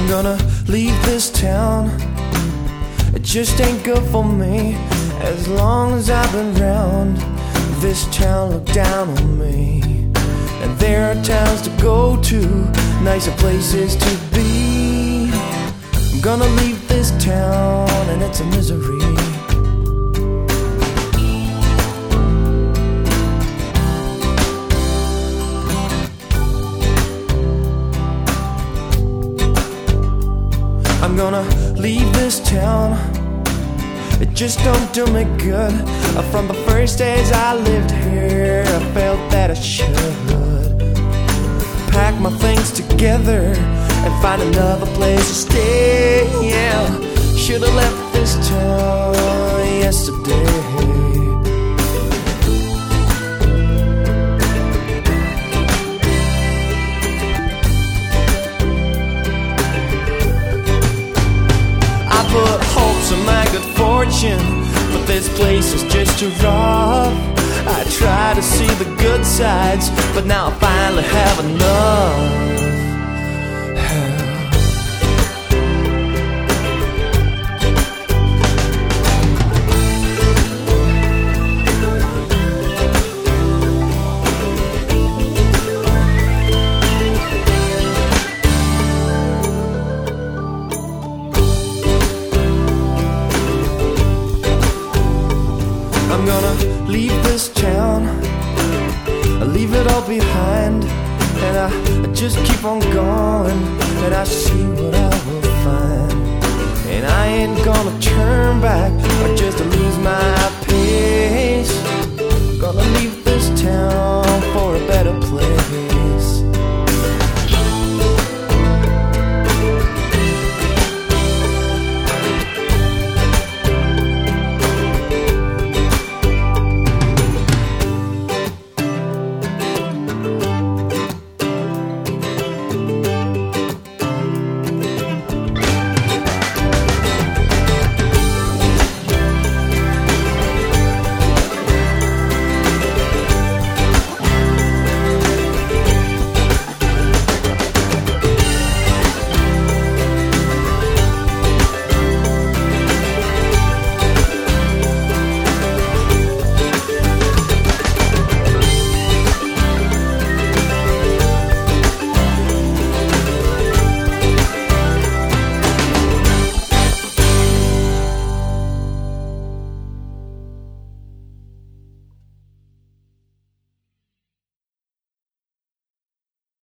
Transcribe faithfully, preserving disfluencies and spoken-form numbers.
gonna leave this town. It just ain't good for me. As long as I've been round, this town looked down on me. And there are towns to go to, nicer places to be. I'm gonna leave this town and it's a misery. I'm gonna leave this town. It just don't do me good. From the first days I lived here, I felt that I should pack my things together and find another place to stay. Yeah, should've left this town yesterday. Put hopes in my good fortune, but this place is just too rough. I try to see the good sides, but now I finally have enough. I'm gonna leave this town, I leave it all behind, and I, I just keep on going, and I see what I will find. And I ain't gonna turn back or just lose my pace. Gonna leave this town.